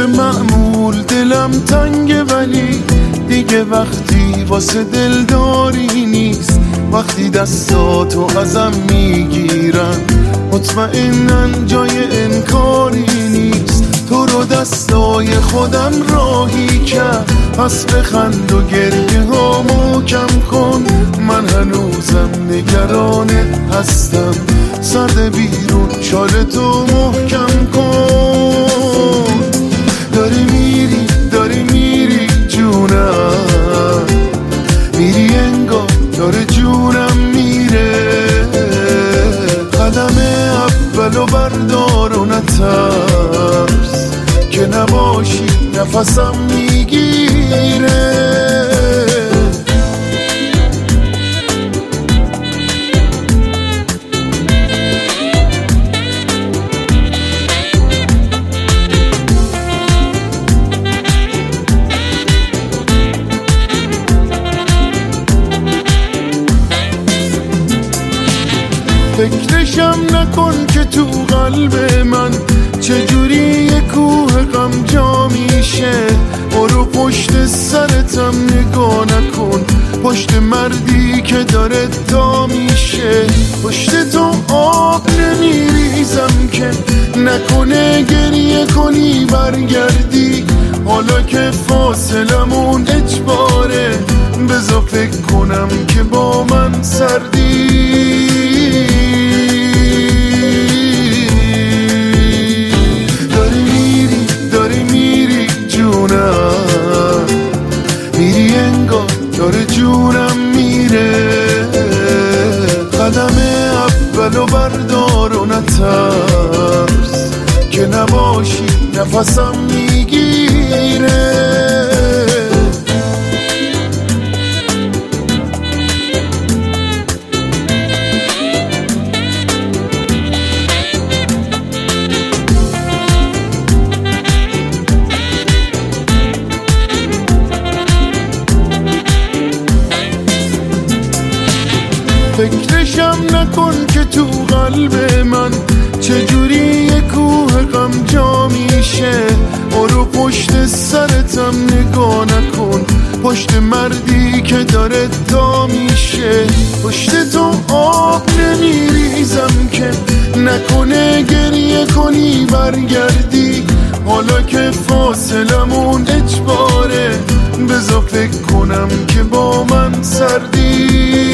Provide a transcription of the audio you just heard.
مثل معمول دلم تنگه، ولی دیگه وقتی واسه دلداری نیست. وقتی دستاتو ازم میگیرن مطمئنن جای انکاری نیست. تو رو دستای خودم راهی کرد، پس بخند و گریه هامو کم کن. من هنوزم نگرانت هستم، سرد بیرون شالتو محکم کن. داری میری جونم، میری انگار داره جونم میره. قدم اولو بردار و نترس که نباشی نفسم میگیره. فکرشم نکن که تو قلب من چجوری یه کوه غم جا میشه. برو پشت سرتم نگاه نکن، پشت مردی که داره تا میشه. پشت تو آب نمیریزم که نکنه گریه کنی برگردی. حالا که فاصلمون اجباره، بذار فکر کنم که با من سردی. داری میری جونم، میری انگار داره جونم میره. قدم اولو بردار و نترس که نباشی نفسم میگیره. فکرشم نکن که تو قلب من چجوری یه کوه غم جا میشه. برو پشت سرتم نگاه نکن، پشت مردی که داره تا میشه. پشت تو آب نمیریزم که نکنه گریه کنی برگردی. حالا که فاصلمون اجباره، بذار فکر کنم که با من سردی.